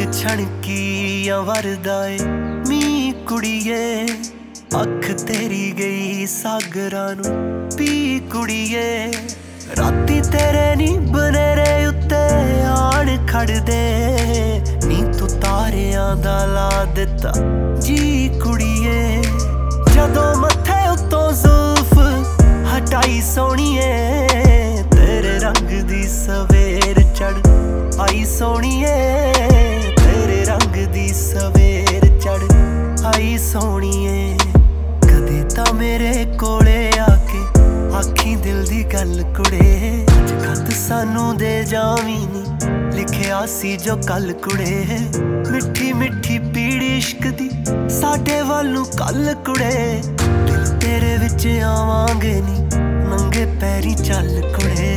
छणकी वरदा ए मी कुड़िए अख तेरी गई सागरां नूं पी कुड़िए राती तेरे नी बनेरे उत्ते आण खड़दे नी तू तारियां दा ला दिता जी कुड़िए जदों मत्थे उत्तों जुल्फ हटाई सोहणीए तेरे रंग दी सवेर चढ़ आई सोहणीए तेरे रंग दी सवेर चढ़ आई सोहणीए कदे तां मेरे कोले आके आखी दिल दी गल कुड़े अज खत सानू दे जावी नी लिखिया सी जो कल कुड़े मिठी मिठी पीड़ी इश्क दी साडे वालू कल कुड़े दिल तेरे विच आवांगे नी नंगे पैरी चल कुड़े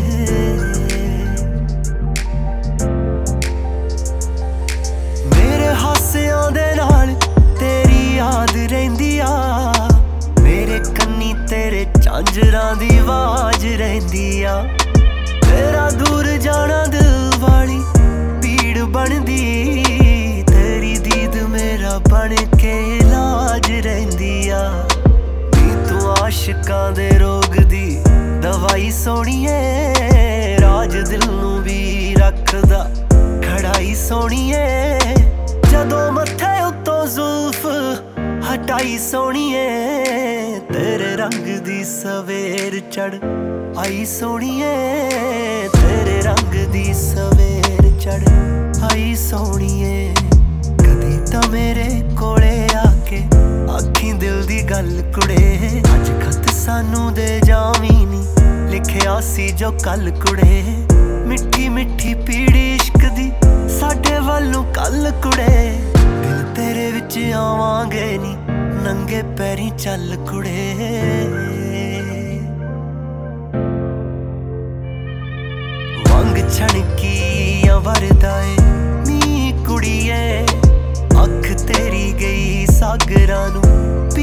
मेरे हासियां दे नाल तेरी याद रहिंदी आ मेरे कन्नी तेरे झांजरां दी आवाज रहिंदी आ तेरा दूर जाना दिल वाली पीड़ बनदी तेरी दीद मेरा बन के इलाज रहिंदी आ नी तू आशिकां दे रोग दी दवाई सोहणीए राज दिल नूं भी रखदा खड़ाई सोहणीए जदों मत्थे उत्तों जुल्फ हटाई सोहणीए तेरे रंग दी सवेर चढ़ आई सोहणीए तेरे रंग दी सवेर चढ़ आई सोहणीए कदी तां मेरे कोले आके आखी दिल दी गल कुड़े अज खत सानू दे जावी नी लिखिया सी जो कल कुड़े मिठी मिठी पीड़ी इश्क दी साडे वालू कल कुड़े दिल तेरे विच आवांगे नी नंगे पैरी चल कुड़े वंग छणकी वरदा ए नी कुड़िए अख तेरी गई सागरां नूं